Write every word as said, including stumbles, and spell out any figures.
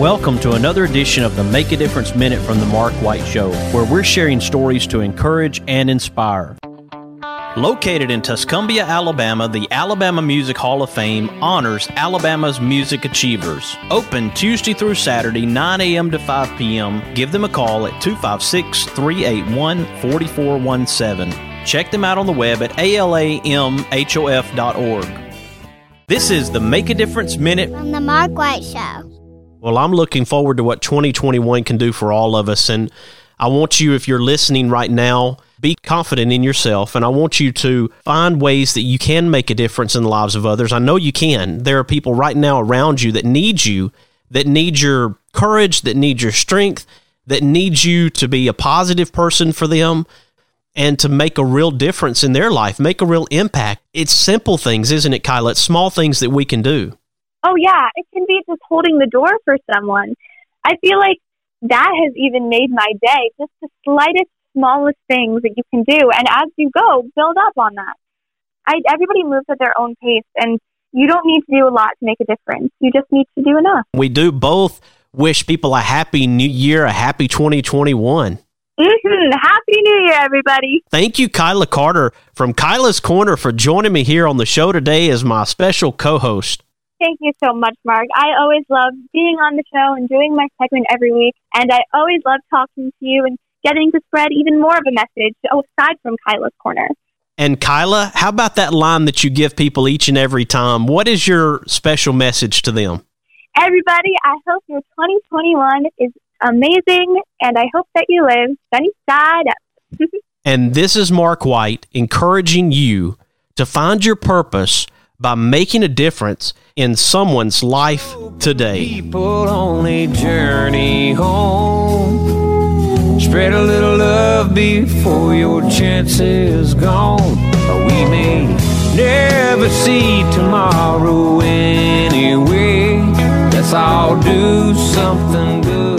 Welcome to another edition of the Make a Difference Minute from the Mark White Show, where we're sharing stories to encourage and inspire. Located in Tuscumbia, Alabama, the Alabama Music Hall of Fame honors Alabama's music achievers. Open Tuesday through Saturday, nine a.m. to five p.m. Give them a call at two five six, three eight one, four four one seven. Check them out on the web at A L A M H O F dot org. This is the Make a Difference Minute from the Mark White Show. Well, I'm looking forward to what twenty twenty-one can do for all of us, and I want you, if you're listening right now, be confident in yourself, and I want you to find ways that you can make a difference in the lives of others. I know you can. There are people right now around you that need you, that need your courage, that need your strength, that need you to be a positive person for them and to make a real difference in their life, make a real impact. It's simple things, isn't it, Kyla? It's small things that we can do. Oh, yeah. It can be just holding the door for someone. I feel like that has even made my day, just the slightest, smallest things that you can do. And as you go, build up on that. I, everybody moves at their own pace, and you don't need to do a lot to make a difference. You just need to do enough. We do both wish people a happy new year, a happy twenty twenty-one. Mm-hmm. Happy New Year, everybody. Thank you, Kyla Carter from Kyla's Corner, for joining me here on the show today as my special co-host. Thank you so much, Mark. I always love being on the show and doing my segment every week, and I always love talking to you and getting to spread even more of a message aside from Kyla's Corner. And Kyla, how about that line that you give people each and every time? What is your special message to them? Everybody, I hope your twenty twenty-one is amazing, and I hope that you live sunny side up. And this is Mark White encouraging you to find your purpose by making a difference in someone's life today. People on a journey home. Spread a little love before your chance is gone. We may never see tomorrow anyway. Let's all do something good.